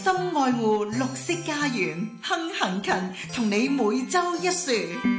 心愛護綠色家園，亨行勤同你每周一樹。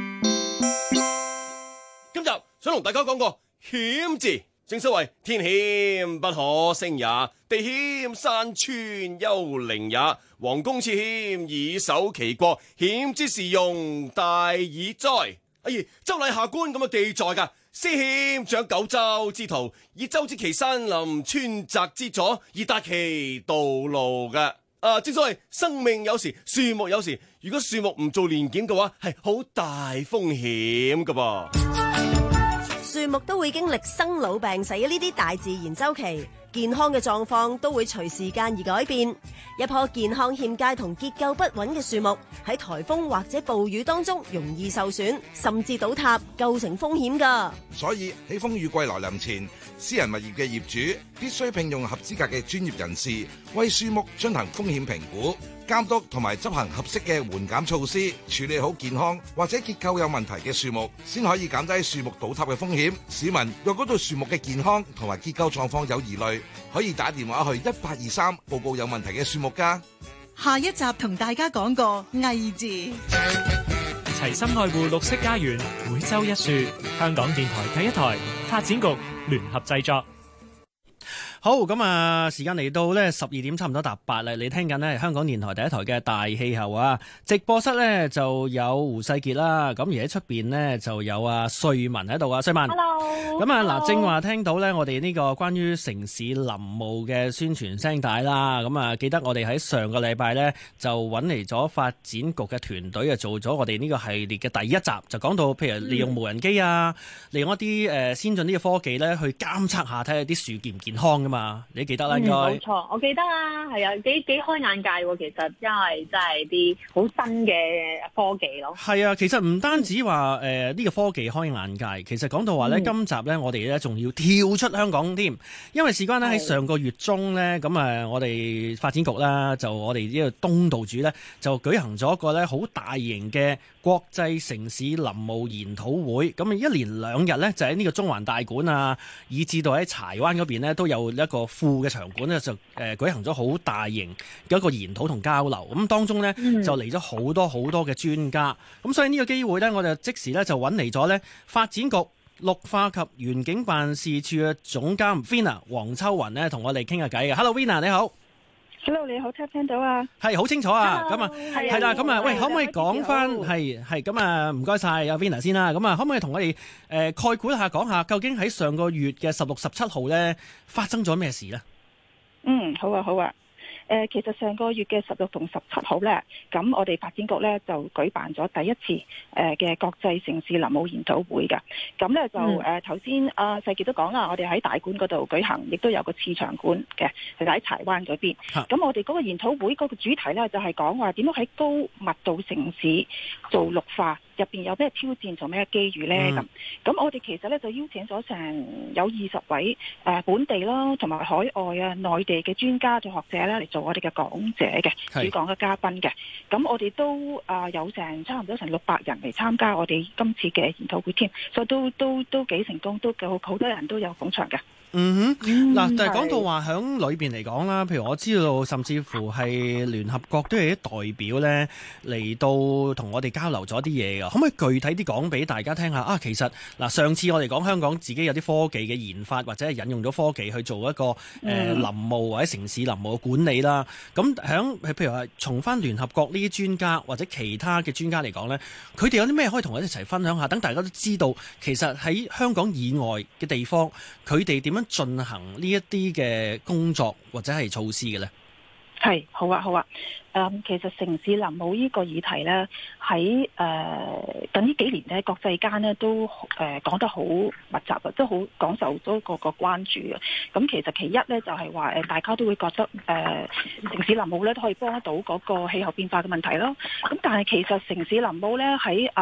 今日想同大家講個險字，正所謂天險不可勝也，地險山川幽靈也。王公賜險以守其國，險之時用大以哉。哎呀，周禮下官咁嘅記載噶，施險長九州之徒，以周知其山林川澤之阻，以達其道路噶。正所謂生命有時，樹木有時，如果樹木唔做年檢嘅話，係好大風險噶噃。 樹木都會經歷生老病死呢啲大自然周期，健康嘅狀況都會隨時間而改變。一棵健康欠佳同結構不穩嘅樹木，喺颱風或者暴雨當中容易受損，甚至倒塌，構成風險㗎。 所以喺風雨季來臨前，私人物業嘅業主必須聘用合資格嘅專業人士，為樹木進行風險評估、監督同埋執行合適嘅緩減措施，處理好健康或者結構有問題嘅樹木，先可以減低樹木倒塌嘅風險。市民若果對樹木嘅健康同埋結構狀況有疑慮，可以打電話去1823報告有問題嘅樹木㗎。 下一集同大家講個藝字， 齊心愛護綠色家園，每周一樹。香港電台第一台發展局聯合製作。 好，咁啊，時間嚟到呢12點差唔多搭8啦。你聽緊呢香港電台第一台嘅大氣候啊，直播室呢就有胡世傑啦，咁而喺出邊呢就有瑞文喺度啊，瑞文。 Hello。 咁嗱，正話聽到呢我哋呢個關於城市林務嘅宣傳聲帶啦，咁啊記得我哋喺上個禮拜呢就揾嚟咗發展局嘅團隊啊，做咗我哋呢個系列嘅第一集，就講到譬如利用無人機啊，利用一啲先進啲嘅科技呢去監測下睇下啲樹健唔健康噶嘛，你記得啦應該。 冇錯，我記得啊，係啊，幾開眼界喎，其實因為真係啲好新嘅科技咯。係啊，其實唔單止話呢個科技開眼界，其實講到話呢今集呢我哋呢仲要跳出香港添，因為事關呢喺上個月中呢，咁我哋發展局啦，就我哋呢個東道主呢，就舉行咗一個呢好大型嘅國際城市林務研討會，咁一連2日呢，就喺呢個中環大館啊，以至到喺柴灣嗰邊呢，都有一個副嘅場館呢，就舉行咗好大型嘅一個研討同交流，咁當中呢，就嚟咗好多嘅專家，咁所以呢個機會呢，我就即時呢，就揾嚟咗呢發展局綠化及園境辦事處嘅總監 Vina 黃秋雲呢，同我哋傾下偈嘅。Hello Vina 你好。 Hello 你好，聽到啊？ 係好清楚啊，咁係啦，咁喂，可唔可以講翻係咁唔該晒阿 Vina 先啦，咁可唔可以同我哋概括下講下，究竟喺上個月嘅16、17號咧發生咗咩事咧？ 好啊。其實上個月嘅16同17號呢，咁我哋發展局呢就舉辦咗第一次嘅國際城市林務研討會嘅。咁呢就頭先世傑都講啦，我哋喺大館嗰度舉行，亦都有個次場館嘅，係喺柴灣嗰邊。咁我哋嗰個研討會嗰個主題呢，就係講話點樣喺高密度城市做綠化，入邊有咩挑戰同咩機遇呢？咁我哋其實呢，就邀請咗成有20位本地啦，同埋海外內地嘅專家同學者呢嚟做我哋嘅講者嘅主講嘅嘉賓嘅。咁我哋都有差唔多成600人嚟參加我哋今次嘅研討會添，所以都幾成功，都好多人都有捧場嘅。 嗱，但係講到話響裏邊嚟講啦，譬如我知道，甚至乎係聯合國都有啲代表咧嚟到同我哋交流咗啲嘢㗎，可唔可以具體啲講俾大家聽下啊？其實嗱，上次我哋講香港自己有啲科技嘅研發，或者係引用咗科技去做一個林務或者城市林務嘅管理啦。咁譬如話從翻聯合國呢啲專家或者其他嘅專家嚟講咧，佢哋有啲咩可以同我哋一齊分享下，等大家都知道其實喺香港以外嘅地方，佢哋點樣進行呢一啲嘅工作或者係措施嘅咧？ 係，好啊。其實城市林務呢個議題咧，喺近呢幾年咧，國際間咧都講得好密集啊，都好廣受咗個關注啊。咁其實其一咧就係話大家都會覺得城市林務咧都可以幫得到嗰個氣候變化嘅問題咯。咁但係其實城市林務咧喺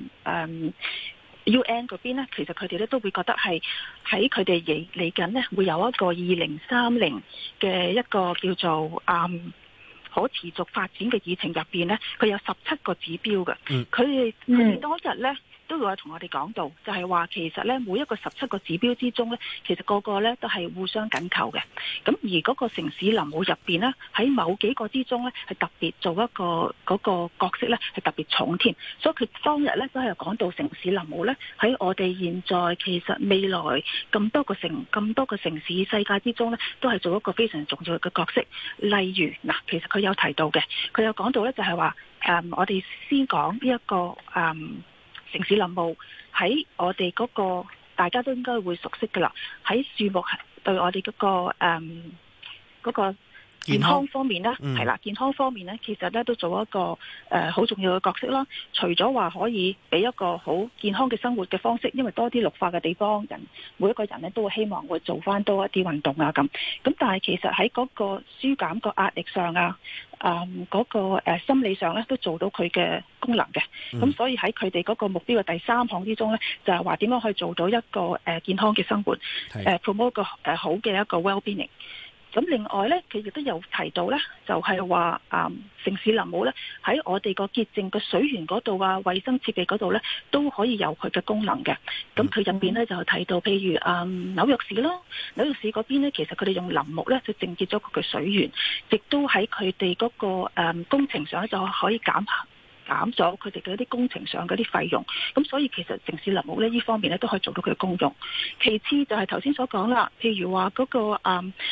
UN 嗰邊咧，其實佢哋咧都會覺得係喺佢哋嚟緊咧會有一個2030嘅一個叫做可持續發展嘅議程入邊咧，佢有17個指標嘅。佢哋當日咧都有同我哋講到，就係話其實咧每一個17個指標之中咧，其實個個咧都係互相緊扣嘅。咁而嗰個城市林務入邊咧，喺某幾個之中咧係特別做一個嗰個角色咧係特別重添。所以佢當日咧都係講到城市林務咧喺我哋現在其實未來咁多個城市世界之中咧，都係做一個非常重要嘅角色。例如嗱，其實佢有提到嘅，佢有講到咧就係話我哋先講呢一個城市林務喺我哋嗰個大家都應該會熟悉㗎啦，喺樹木對我哋嗰個健康方面呢，係啦，健康方面呢，其實呢都做一個好重要嘅角色啦。除咗話可以俾一個好健康嘅生活嘅方式，因為多啲綠化嘅地方，每一個人呢都會希望會做翻多一啲運動啊咁。咁但係其實喺嗰個舒減個壓力上啊，嗰個心理上呢都做到佢嘅功能嘅。咁所以喺佢哋嗰個目標嘅第3項之中呢，就係話點樣可以做到一個健康嘅生活，promote 一個好嘅一個 well-being。咁另外咧，佢亦都有提到咧，就係話城市林務咧喺我哋個潔淨嘅水源嗰度啊、衛生設備嗰度咧，都可以有佢嘅功能嘅。咁佢入邊咧就提到，譬如紐約市啦，紐約市嗰邊咧，其實佢哋用林木咧就淨結咗佢嘅水源，亦都喺佢哋嗰個工程上咧就可以減咗佢哋嘅一啲工程上嗰啲費用，咁所以其實城市林務呢方面咧都可以做到佢嘅功用。其次就係頭先所講啦，譬如話嗰個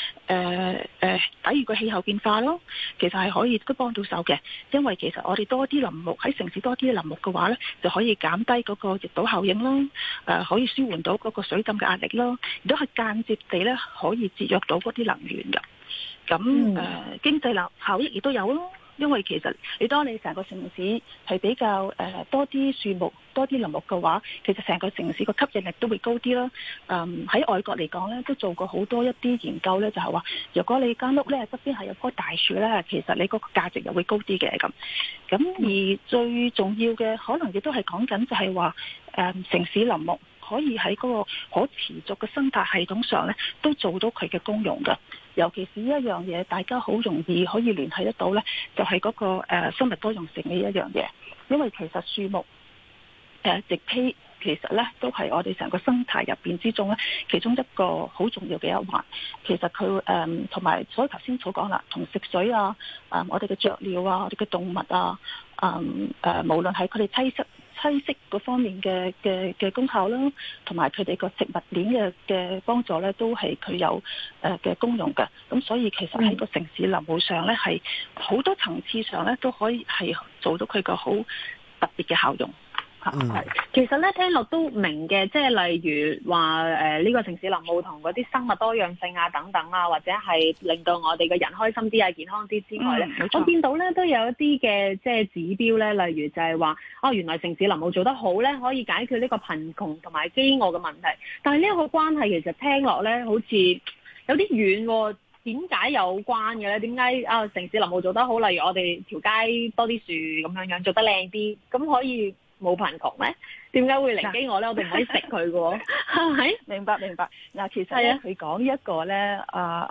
抵禦個氣候變化咯，其實係可以都幫到手嘅，因為其實我哋多啲林木喺城市多啲林木嘅話咧，就可以減低嗰個熱島效應啦，可以舒緩到嗰個水浸嘅壓力啦，亦都係間接地咧可以節約到嗰啲能源㗎。咁經濟效益亦都有咯。因為其實當你成個城市係比較多啲樹木、多啲林木嘅話，其實成個城市個吸引力都會高啲啦。喺外國嚟講咧，都做過好多一啲研究咧，就係話，如果你間屋咧側邊係有棵大樹咧，其實你嗰個價值又會高啲嘅咁。咁而最重要嘅，可能亦都係講緊就係話，城市林木可以喺嗰個可持續嘅生態系統上咧，都做到佢嘅功用㗎。尤其是一樣嘢，大家好容易可以聯繫得到咧，就係嗰個生物多樣性嘅一樣嘢。因為其實樹木植被其實咧都係我哋成個生態入邊之中咧，其中一個好重要嘅一環。其實佢同埋所以頭先所講啦，同食水啊，我哋嘅雀鳥啊，我哋嘅動物啊，無論係佢哋棲息嗰方面嘅功效啦，同埋佢哋個植物鏈嘅幫助咧，都係佢有嘅功用嘅。咁所以其實喺個城市林務上咧，係好多層次上咧都可以係做到佢個好特別嘅效用。 其實咧聽落都明嘅，即係例如話呢個城市林務同嗰啲生物多樣性啊等等啊，或者係令到我哋嘅人開心啲啊、健康啲之外咧，我見到咧都有一啲嘅即係指標咧，例如就係話原來城市林務做得好咧，可以解決呢個貧窮同埋飢餓嘅問題。但係呢一個關係其實聽落咧好似有啲遠喎。點解有關嘅咧？點解城市林務做得好，例如我哋條街多啲樹咁樣做得靚啲，咁可以冇貧窮咩？點解會零飢餓咧？我哋唔可以食佢嘅喎，係咪？明白。嗱，其實咧佢講一個咧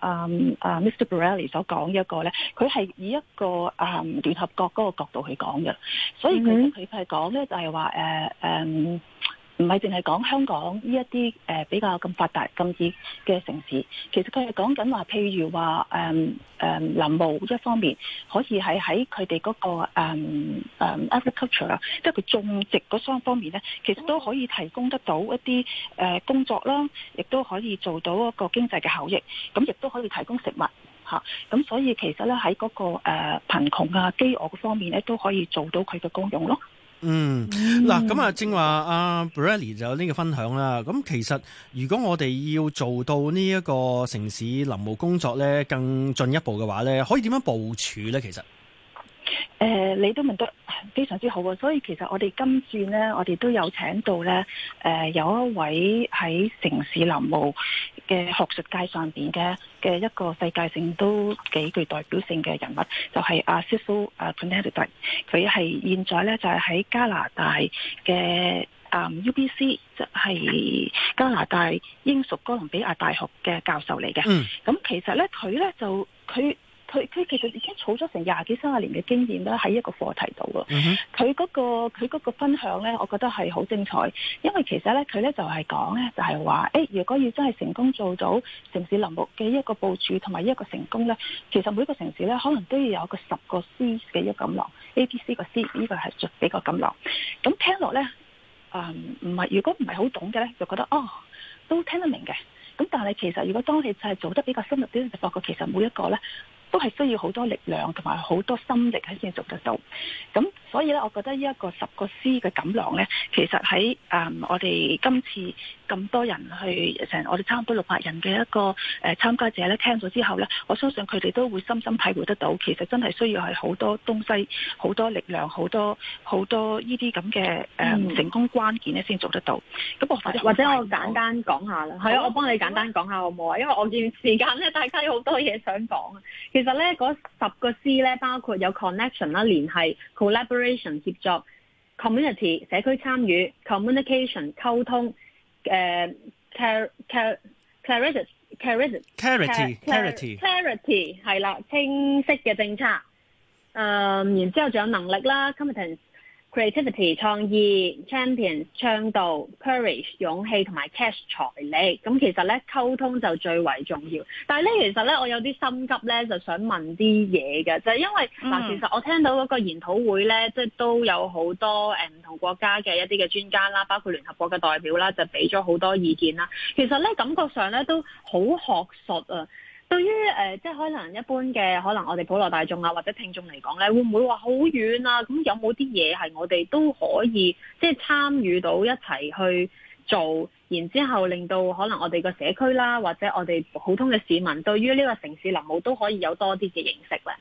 ，Mr. Borelli 所講一個咧，佢係以一個聯合國嗰個角度去講嘅，所以其實佢係講咧就係話唔係淨係講香港呢一啲比較咁發達咁熱嘅城市，其實佢係講緊話，譬如話林務一方面可以係喺佢哋嗰個agriculture 啊，即係佢種植嗰雙方面咧，其實都可以提供得到一啲工作啦，亦都可以做到一個經濟嘅效益，咁亦都可以提供食物嚇，咁所以其實咧喺嗰個貧窮啊、飢餓嗰方面咧，都可以做到佢嘅功用咯。 嗱，咁啊，正話阿 Borelli 就有呢個分享啦。咁其實如果我哋要做到呢一個城市林務工作咧，更進一步嘅話咧，可以點樣部署咧？其實你都問得非常之好啊！所以其實我哋今次呢，我哋都有請到呢有一位喺城市林務嘅學術界上邊嘅一個世界性都幾具代表性嘅人物，就係阿 Cecil Kennedy。佢係現在呢，就係喺加拿大嘅UBC，即係加拿大英屬哥倫比亞大學嘅教授嚟嘅。咁其實呢，佢呢就佢其實已經儲咗成20幾30年嘅經驗啦，喺一個課題度啊。佢嗰個分享咧，我覺得係好精彩，因為其實咧佢咧就係講咧就係話，如果要真係成功做到城市林務嘅一個部署同埋一個成功咧，其實每個城市咧可能都要有個10個 C 嘅一個錦囊 ，ABC 個 C 呢個係最比較錦囊。咁聽落咧，如果唔係好懂嘅咧，就覺得都聽得明嘅。咁但係其實如果當你就係做得比較深入啲，就發覺其實每一個咧都係需要好多力量同埋好多心力先做得到。咁所以咧，我覺得呢一個10個 C 嘅錦囊咧，其實喺我哋今次咁多人去我哋差唔多600人嘅一個參加者咧，聽咗之後咧，我相信佢哋都會深深體會得到，其實真係需要係好多東西、好多力量、好多呢啲咁嘅成功關鍵咧，先做得到。咁或者我簡單講下啦，係啊，我幫你簡單講下好唔好啊？因為我見時間咧，大家有好多嘢想講啊。其實咧，嗰10個 C 咧，包括有 connection 啦、聯繫、collaboration 協作、community 社區參與、communication 溝通、clarity 係啦，清晰嘅政策。然之後仲有能力啦 ，competence。creativity 創意 champion 倡導 courage 勇氣同埋 cash 財力。咁其實咧，溝通就最為重要。但係咧，其實咧，我有啲心急咧，就想問啲嘢嘅，就係因為其實我聽到嗰個研討會咧，即係都有好多唔同國家嘅一啲嘅專家啦，包括聯合國嘅代表啦，就俾咗好多意見啦。其實咧，感覺上咧都好學術啊。對於即係可能一般嘅可能我哋普羅大眾啊或者聽眾嚟講咧，會唔會話好遠啊？咁有冇啲嘢係我哋都可以即係參與到一齊去做，然之後令到可能我哋個社區啦，或者我哋普通嘅市民對於呢個城市林務都可以有多啲嘅認識咧？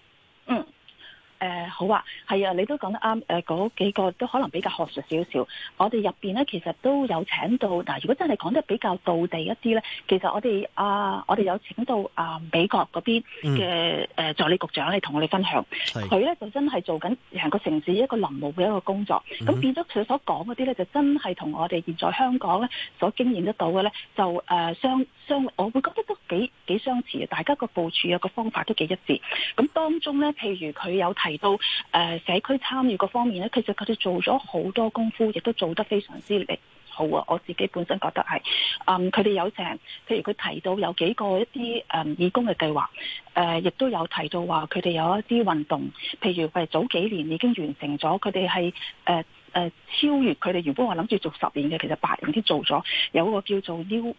好啊，係啊，你都講得啱。嗰幾個都可能比較學術少少。我哋入邊咧，其實都有請到嗱。如果真係講得比較道地一啲咧，其實我哋有請到美國嗰邊嘅助理局長嚟同我哋分享。佢咧就真係做緊成個城市一個林務嘅一個工作。咁變咗佢所講嗰啲咧，就真係同我哋現在香港咧所經驗得到嘅咧，就我會覺得都幾相似嘅。大家個部署個方法都幾一致。咁當中咧，譬如佢有提到社區參與嗰方面咧，其實佢哋做咗好多功夫，亦都做得非常之好啊！我自己本身覺得係，佢哋有譬如佢提到有幾個一啲義工嘅計劃，亦都有提到話佢哋有一啲運動，譬如係早幾年已經完成咗，佢哋係超越佢哋原本話諗住做10年嘅，其實8年先做咗，有一個叫做 New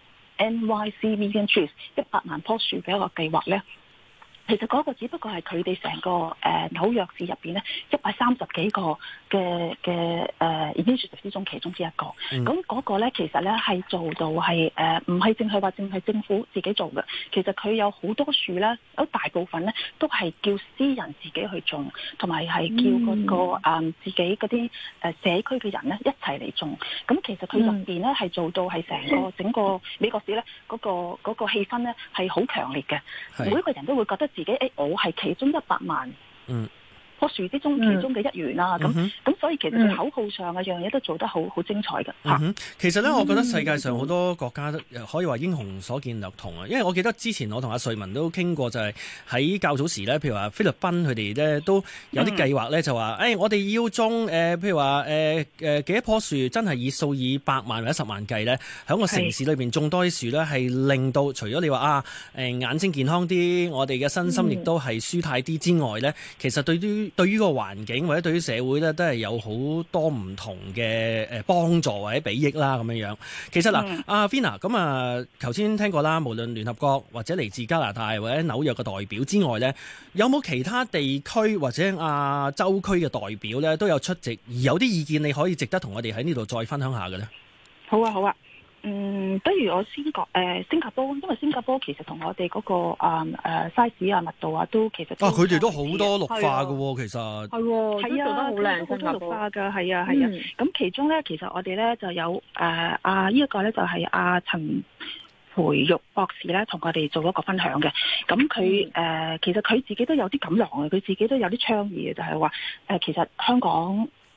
NYC Million Trees 100萬棵樹嘅一個計劃咧。其實嗰個只不過係佢哋成個紐約市入邊咧130幾個嘅initiative 之中其中之一個。咁嗰個咧其實咧係做到係唔係淨係話淨係政府自己做嘅。其實佢有好多樹咧，有大部分咧都係叫私人自己去種，同埋係叫嗰個自己嗰啲社區嘅人咧一齊嚟種。咁其實佢入邊咧係做到係整個美國市咧嗰個氣氛咧係好強烈嘅，每一個人都會覺得自己我係其中100萬棵樹之中其中嘅一員啦。咁所以其實佢口號上嘅樣嘢都做得好精彩嘅。 其實咧，我覺得世界上好多國家都可以話英雄所見略同啊。因為我記得之前我同阿瑞文都傾過，就係喺較早時咧，譬如話菲律賓佢哋咧都有啲計劃咧，就話我哋要種譬如話幾多棵樹，真係以百萬或者10萬計咧，喺個城市裏邊種多啲樹咧，係令到除咗你話眼睛健康啲，我哋嘅身心亦都係舒泰啲之外咧，其實對於個環境或者對於社會咧，都係有好多唔同嘅幫助或者裨益啦咁樣樣。其實嗱，阿 Vina 咁頭先聽過啦，無論聯合國或者嚟自加拿大或者紐約嘅代表之外咧，有冇其他地區或者亞洲區嘅代表咧都有出席，而有啲意見你可以值得同我哋喺呢度再分享下嘅咧？ 好啊，好啊。不如我先講新加坡，因為新加坡其實同我哋嗰個size 密度都其實佢哋都好多綠化嘅喎，其實係啊，好多綠化㗎，係啊。咁其中咧，其實我哋咧就有呢一個咧就係陳培育博士咧同我哋做一個分享嘅。咁佢其實佢自己都有啲感浪嘅，佢自己都有啲倡議嘅，就係話其實香港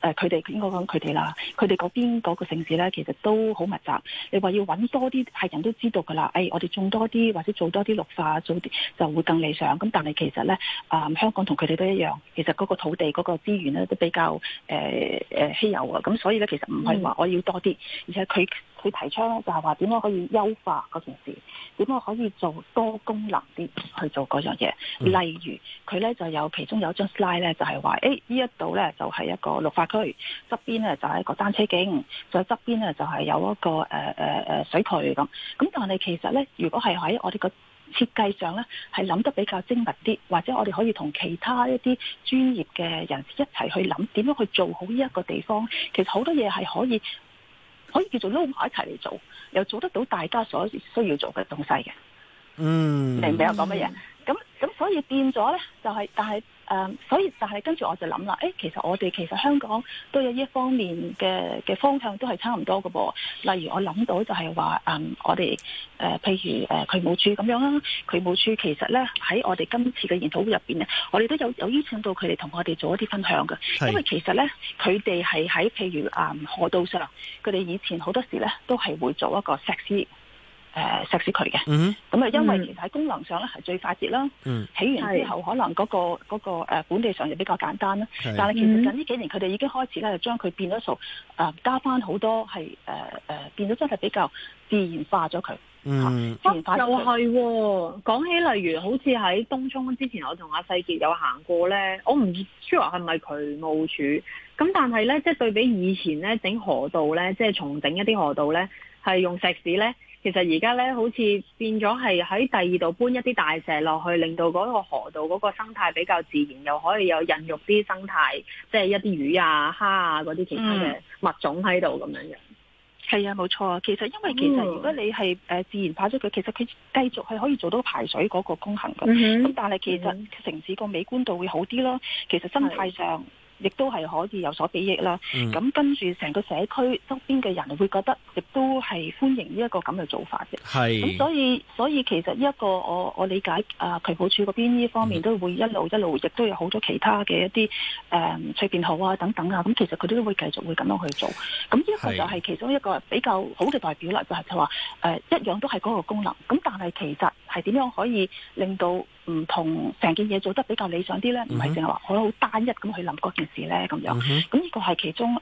佢哋應該講佢哋啦，佢哋嗰邊嗰個城市咧，其實都好密集。你話要揾多啲係人都知道㗎啦，我哋種多啲或者做多啲綠化，做啲就會更理想。咁但係其實咧，香港同佢哋都一樣，其實嗰個土地嗰個資源咧都比較稀有啊。咁所以咧，其實唔係話我要多啲，而且佢提倡咧就係話點樣可以優化嗰件事，點樣可以做多功能啲去做嗰樣嘢。例如佢咧就有其中有一張 slide 咧就係話，呢一度咧就係一個綠化區，側邊咧就係一個單車徑，再側邊咧就係有一個水渠咁。咁但係其實咧，如果係喺我哋個設計上咧，係諗得比較精密啲，或者我哋可以同其他一啲專業嘅人士一齊去諗點樣去做好呢一個地方。其實好多嘢係可以叫做撈埋一齊嚟做，又做得到大家所需要做嘅東西嘅。明唔明我講乜嘢？咁所以變咗咧，就係但係跟住我就諗啦，其實我哋其實香港都有呢一方面嘅方向都係差唔多嘅噃。例如我諗到就係話，我哋譬如渠務署咁樣啦，渠務署其實咧喺我哋今次嘅研討會入邊咧，我哋都有邀請到佢哋同我哋做一啲分享嘅。因為其實咧，佢哋係喺譬如河道上，佢哋以前好多時咧都係會做一個石屎渠嘅，咁因為其實喺功能上咧係最快捷啦，起完之後可能嗰個本地上就比較簡單啦，但係其實近呢幾年佢哋已經開始咧就將佢變咗數，加翻好多係變咗真係比較自然化咗佢。自然化又係喎，講起例如好似喺東涌之前，我同阿世傑有行過咧，我唔 sure 係咪渠務署，咁但係咧即係對比以前咧整河道咧，即係重整一啲河道咧係用石屎咧。其實而家咧，好似變咗係喺第二度搬一啲大石落去，令到嗰個河道嗰個生態比較自然，又可以有孕育啲生態，即係一啲魚啊、蝦啊嗰啲其他嘅物種喺度咁樣樣。 係啊，冇錯啊。其實因為如果你係自然化咗佢，其實佢繼續係可以做到排水嗰個功能㗎。咁但係其實城市個美觀度會好啲咯。其實生態上亦都係可以有所裨益啦。咁跟住成個社區周邊嘅人會覺得，亦都係歡迎呢一個咁嘅做法嘅。咁所以其實呢一個我理解渠務署嗰邊呢方面都會一路亦都有好多其他嘅一啲隨便號啊等等啊。咁其實佢都會繼續會咁樣去做。咁呢一個就係其中一個比較好嘅代表啦，就係話一樣都係嗰個功能。咁但係其實係點樣可以令到唔同成件嘢做得比較理想啲咧？唔係淨係話我好單一咁去諗嗰件事咧咁樣。咁呢個係其中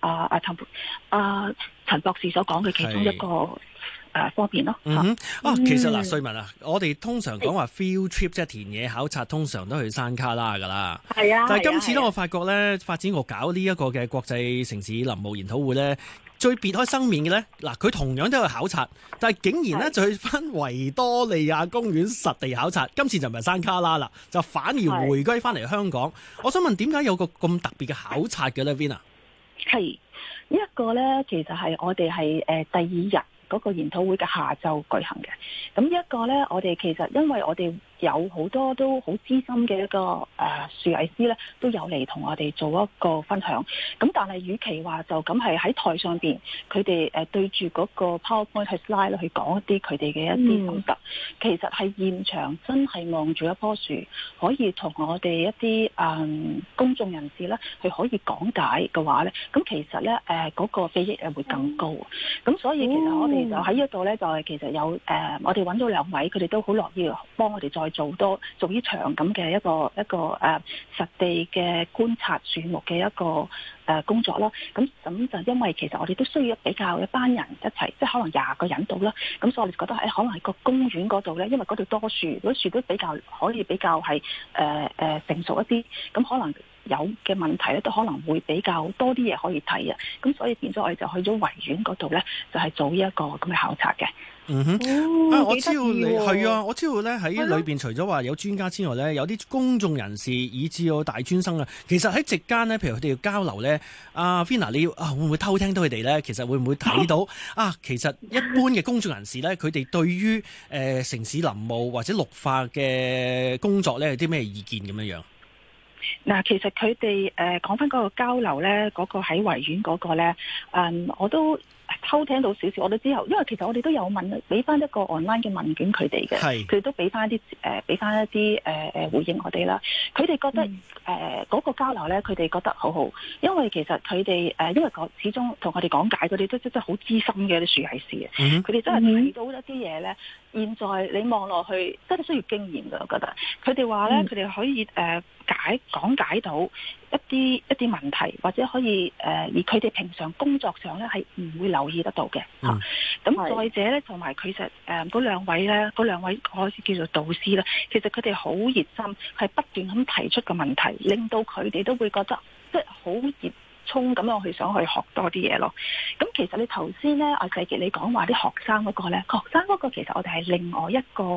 陳博士所講嘅其中一個方面咯。 其實嗱，瑞文啊，我哋通常講話 field trip 即係田野考察，通常都去山卡拉噶啦。係啊。但係今次咧，我發覺咧，發展局搞呢一個嘅國際城市林務研討會咧，最別開生面嘅咧，嗱，佢同樣都去考察，但係竟然咧就去翻維多利亞公園實地考察。今次就唔係山卡拉啦，就反而回歸翻嚟香港。我想問點解有個咁特別嘅考察嘅咧，Vina？ 係呢一個咧，其實係我哋係第二日嗰個研討會嘅下晝舉行嘅。咁呢一個咧，我哋其實因為我哋有好多都好資深嘅一個樹藝師咧，都有嚟同我哋做一個分享。咁但係與其話就咁係喺台上邊，佢哋對住嗰個 PowerPoint 去 slide 去講一啲佢哋嘅一啲心得，其實係現場真係望住一棵樹，可以同我哋一啲公眾人士咧，去可以講解嘅話咧，咁其實咧嗰個裨益會更高。咁所以其實我哋就喺呢一度咧，就係其實有我哋揾到兩位，佢哋都好樂意幫我哋再做呢場咁嘅一個實地嘅觀察樹木嘅一個工作啦。咁就因為其實我哋都需要比較一班人一齊，即係可能20個人到啦。咁所以我哋覺得可能喺個公園嗰度咧，因為嗰度多樹，嗰啲樹都比較可以比較係成熟一啲。咁可能有嘅問題咧，都可能會比較多啲嘢可以睇啊。咁所以變咗我哋就去咗維園嗰度咧，就係做呢一個咁嘅考察嘅。 我知道你係啊，我知道咧喺裏邊除咗話有專家之外咧，有啲公眾人士以至有大專生啊。其實喺席間咧，譬如佢哋要交流咧，Vina 你要會唔會偷聽到佢哋咧？其實會唔會睇到其實一般嘅公眾人士咧，佢哋對於城市林務或者綠化嘅工作咧，有啲咩意見咁樣樣？ 嗱，其實佢哋講翻嗰個交流咧，嗰、個喺維園嗰個咧，我都偷聽到少少，我都之後，因為其實我哋都有問，俾翻一個 online 嘅問卷佢哋嘅，佢哋都俾翻一啲回應我哋啦。佢哋覺得嗰個交流咧，佢哋覺得好好，因為其實佢哋因為始終同我哋講解嗰啲都真係好資深嘅啲樹藝師嘅，佢哋真係睇到一啲嘢咧。現在你望落去真係需要經驗㗎，我覺得佢哋話咧，佢哋可以講解到一啲問題，或者可以而佢哋平常工作上咧係唔會留意得到嘅嚇。咁再者咧，同埋其實嗰兩位可以叫做導師啦，其實佢哋好熱心，係不斷咁提出個問題，令到佢哋都會覺得即係好熱衝咁樣去想去學多啲嘢咯。咁其實你頭先咧，阿世傑你講話啲學生嗰個咧，學生嗰個其實我哋係另外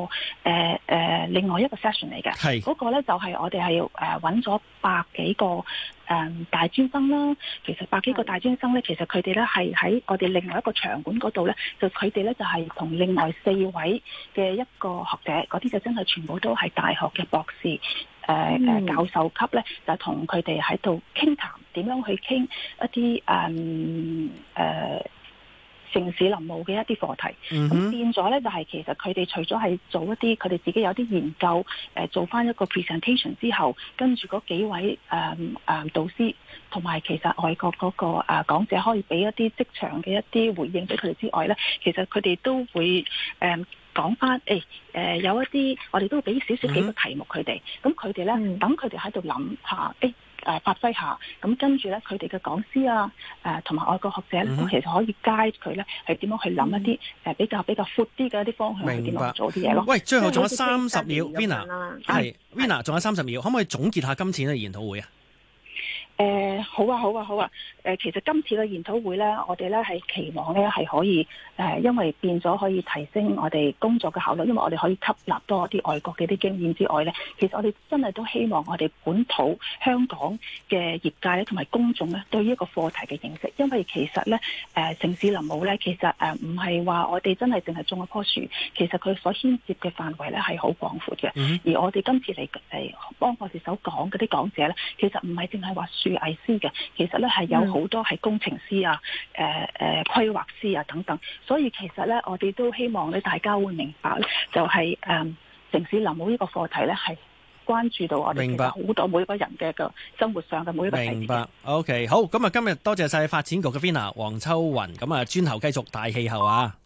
一個 session 嚟嘅。嗰個咧就係我哋係揾咗百幾個大專生啦。其實百幾個大專生咧，其實佢哋咧係喺我哋另外一個場館嗰度咧，就佢哋咧就係同另外4位嘅一個學者，嗰啲就真係全部都係大學嘅博士。教授級咧就同佢哋喺度傾談點樣去傾一啲城市林務嘅一啲課題，咁變咗咧就係其實佢哋除咗係做一啲佢哋自己有啲研究，做翻一個 presentation 之後，跟住嗰幾位導師同埋其實外國嗰個講者可以俾一啲職場嘅一啲回應俾佢哋之外咧，其實佢哋都會講翻有一啲我哋都俾少少幾個題目佢哋，咁佢哋咧等佢哋喺度諗下發揮下，咁跟住咧佢哋嘅講師啊同埋外國學者咧，其實可以 guide 佢咧係點樣去諗一啲比較闊啲嘅一啲方向去點樣做啲嘢咯。 喂，最後仲有30秒 ，Vina 係 Vina 仲有30秒，可唔可以總結下今次嘅研討會啊？ 好啊。其實今次嘅研討會咧，我哋咧係期望咧係可以因為變咗可以提升我哋工作嘅效率，因為我哋可以吸納多啲外國嘅啲經驗之外咧，其實我哋真係都希望我哋本土香港嘅業界咧同埋公眾咧對於一個課題嘅認識，因為其實咧城市林務咧其實唔係話我哋真係淨係種一棵樹，其實佢所牽涉嘅範圍咧係好廣闊嘅。而我哋今次嚟幫我哋所講嗰啲講者咧，其實唔係淨係話樹藝師嘅，其實咧係有好多係工程師啊、規劃師啊等等，所以其實咧我哋都希望咧大家會明白咧，就係城市林務呢個課題咧係關注到我哋好多每一個人嘅個生活上嘅每一個細節。 明白。OK， 好，咁啊今日多謝晒發展局嘅 Vina 黃秋雲，咁啊轉頭繼續大氣候啊。